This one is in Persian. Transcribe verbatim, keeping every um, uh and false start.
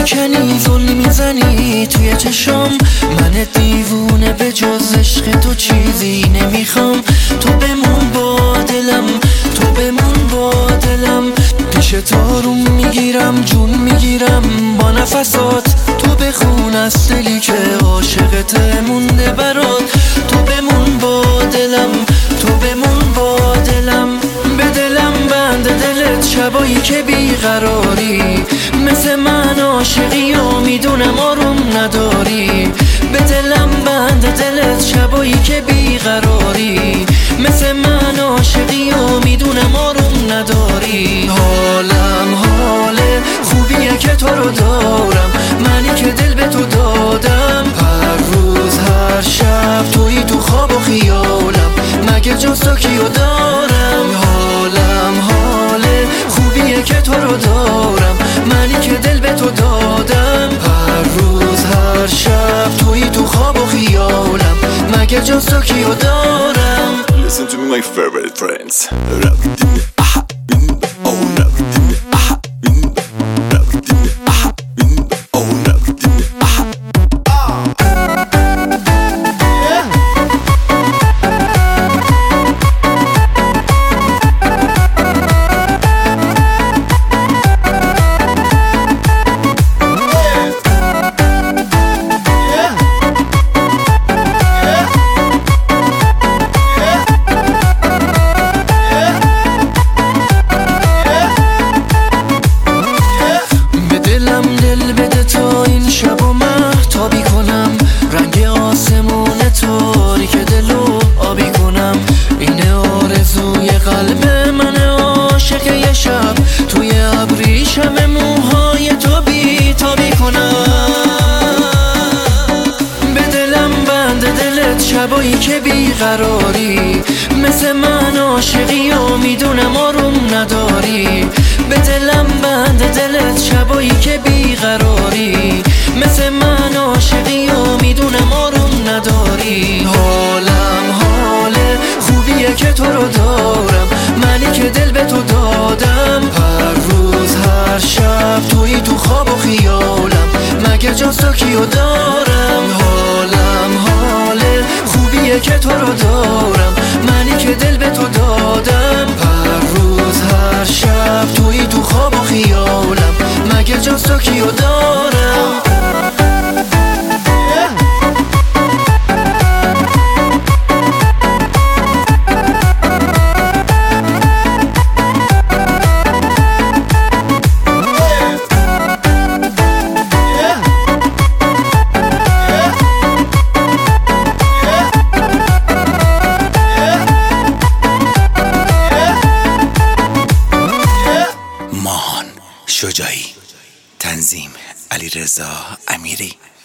میکنی زل میزنی توی چشام، من دیوونه به جز عشق تو چیزی نمیخوام. تو بمون با دلم، تو بمون با دلم، پیش تو رو میگیرم جون میگیرم با نفسات. تو بخون از دلی که عاشقت مونده برات. تو بمون با دلم، تو بمون با دلم، به دلم بند دلت شبایی که بیقراری، مثل من عاشقی و میدونم آروم نداری. به دلم بند دلت شبایی که بیقراری، مثل من عاشقی و میدونم آروم نداری. حالم حال خوبیه که تو رو دارم، منی که دل به تو دادم. هر روز هر شب تویی تو خواب و خیالم، مگه جز تو کیو دارم. حالم حال خوبیه که تو رو دارم، منی که دل به تو دادم. هر روز هر شب تویی تو خواب و خیالم، مگه جز تو کیو دارم. Listen to me my favorite friends. دل بده تا این شب و مهتابی کنم، رنگ آسمون تاریک دلو آبی کنم. این آرزوی قلب من عاشق یه شب، توی ابریشم موهای تو بیتابی کنم. به دلم بند دلت شبایی که بیقراری، مثل من عاشقی و میدونم آروم نداری. به دلم بند دلت شبایی که بیقراری، مثل من عاشقی و میدونم آروم نداری. حالم حال خوبیه که تو رو دارم، منی که دل به تو دادم. هر روز هر شب تویی تو خواب و خیالم، مگه جز تو کیو دارم. حالم حال خوبیه که تو رو دارم، منی که دل به تو دادم. هر روز هر شب تویی تو خواب و خیالم، مگه جز تو کیو دارم. شجاعی، تنظیم علیرضا امیری.